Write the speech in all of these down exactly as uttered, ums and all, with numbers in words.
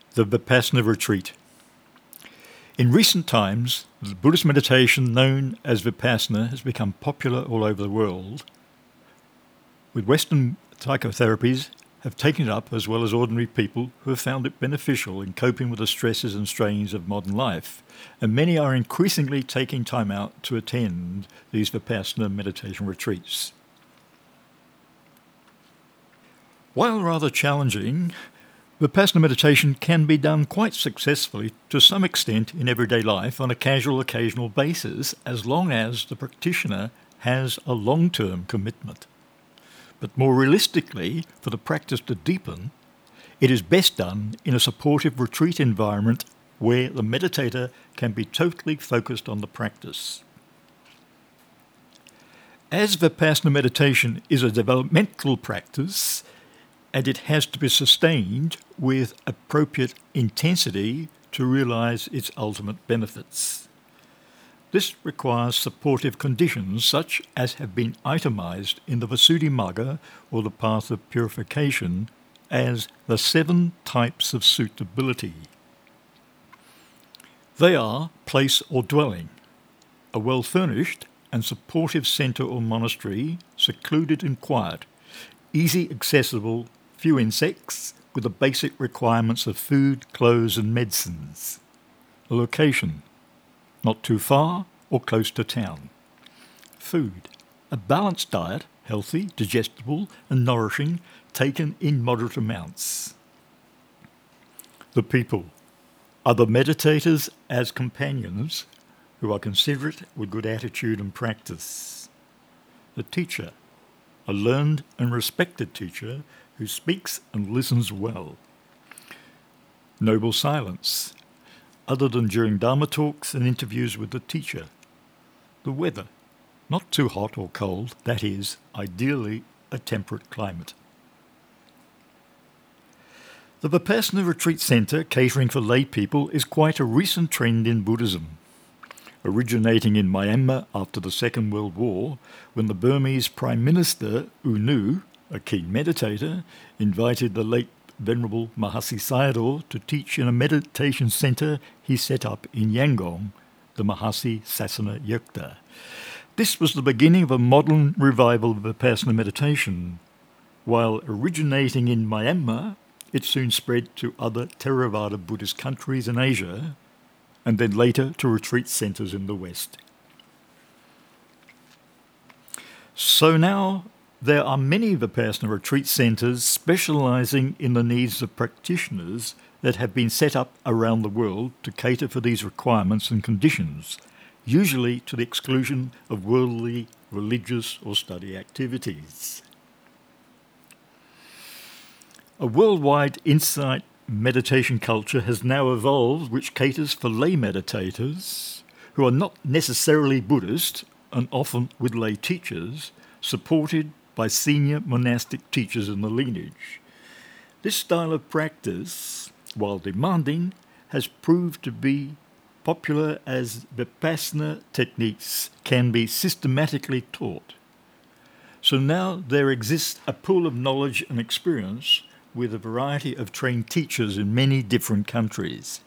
The Vipassana Retreat. In recent times, the Buddhist meditation known as Vipassana has become popular all over the world, with Western psychotherapies have taken it up as well as ordinary people who have found it beneficial in coping with the stresses and strains of modern life, and many are increasingly taking time out to attend these Vipassana meditation retreats. While rather challenging, Vipassana meditation can be done quite successfully to some extent in everyday life on a casual, occasional basis, as long as the practitioner has a long-term commitment. But more realistically, for the practice to deepen, it is best done in a supportive retreat environment where the meditator can be totally focused on the practice. As Vipassana meditation is a developmental practice, and it has to be sustained with appropriate intensity to realize its ultimate benefits. This requires supportive conditions such as have been itemized in the Visuddhimagga, or the path of purification, as the seven types of suitability. They are place or dwelling, a well-furnished and supportive centre or monastery, secluded and quiet, easy accessible, few insects, with the basic requirements of food, clothes and medicines. The location, not too far or close to town. Food, a balanced diet, healthy, digestible and nourishing, taken in moderate amounts. The people, other meditators as companions who are considerate with good attitude and practice. The teacher, a learned and respected teacher who speaks and listens well. Noble silence, other than during Dharma talks and interviews with the teacher. The weather, not too hot or cold, that is, ideally a temperate climate. The Vipassana Retreat Centre, catering for lay people, is quite a recent trend in Buddhism. Originating in Myanmar after the Second World War, when the Burmese Prime Minister U Nu, a keen meditator, invited the late Venerable Mahasi Sayadaw to teach in a meditation centre he set up in Yangon, the Mahasi Sasana Yukta. This was the beginning of a modern revival of Vipassana meditation. While originating in Myanmar, it soon spread to other Theravada Buddhist countries in Asia, and then later to retreat centres in the West. So now there are many Vipassana retreat centres specialising in the needs of practitioners that have been set up around the world to cater for these requirements and conditions, usually to the exclusion of worldly, religious or study activities. A worldwide insight meditation culture has now evolved which caters for lay meditators who are not necessarily Buddhist and often with lay teachers, supported by senior monastic teachers in the lineage. This style of practice, while demanding, has proved to be popular as Vipassana techniques can be systematically taught. So now there exists a pool of knowledge and experience with a variety of trained teachers in many different countries.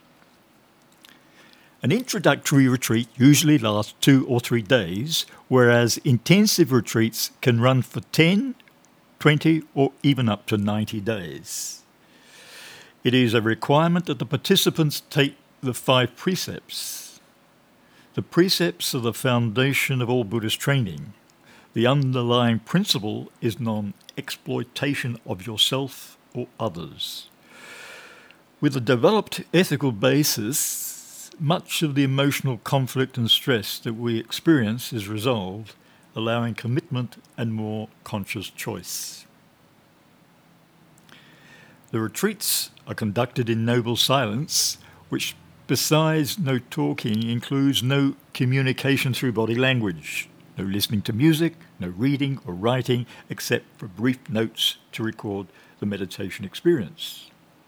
An introductory retreat usually lasts two or three days, whereas intensive retreats can run for ten, twenty, or even up to ninety days. It is a requirement that the participants take the five precepts. The precepts are the foundation of all Buddhist training. The underlying principle is non-exploitation of yourself or others. With a developed ethical basis, much of the emotional conflict and stress that we experience is resolved, allowing commitment and more conscious choice. The retreats are conducted in noble silence, which besides no talking includes no communication through body language, no listening to music, no reading or writing except for brief notes to record the meditation experience.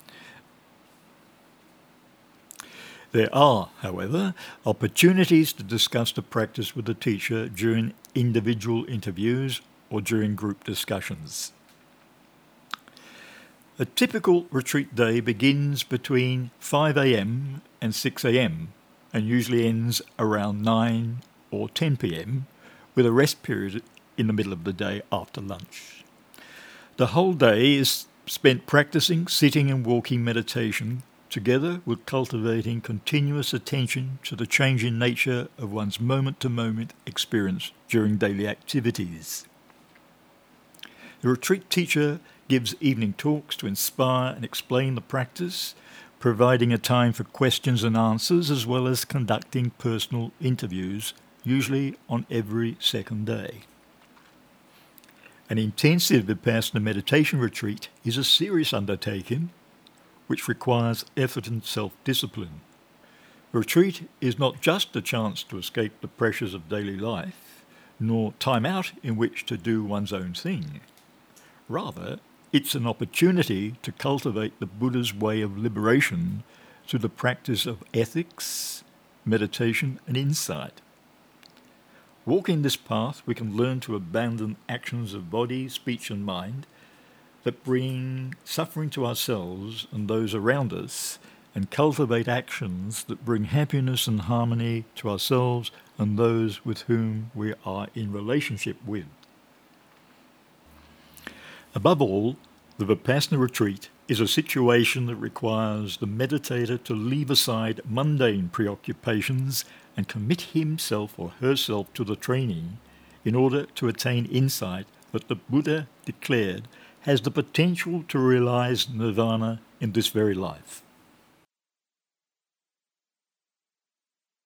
There are, however, opportunities to discuss the practice with the teacher during individual interviews or during group discussions. A typical retreat day begins between five a.m. and six a.m. and usually ends around nine or ten p.m. with a rest period in the middle of the day after lunch. The whole day is spent practicing sitting and walking meditation, together with cultivating continuous attention to the changing nature of one's moment-to-moment experience during daily activities. The retreat teacher gives evening talks to inspire and explain the practice, providing a time for questions and answers, as well as conducting personal interviews, usually on every second day. An intensive Vipassana meditation retreat is a serious undertaking which requires effort and self-discipline. A retreat is not just a chance to escape the pressures of daily life, nor time out in which to do one's own thing. Rather, it's an opportunity to cultivate the Buddha's way of liberation through the practice of ethics, meditation, and insight. Walking this path, we can learn to abandon actions of body, speech, and mind that bring suffering to ourselves and those around us, and cultivate actions that bring happiness and harmony to ourselves and those with whom we are in relationship with. Above all, the Vipassana retreat is a situation that requires the meditator to leave aside mundane preoccupations and commit himself or herself to the training in order to attain insight that the Buddha declared has the potential to realize nirvana in this very life.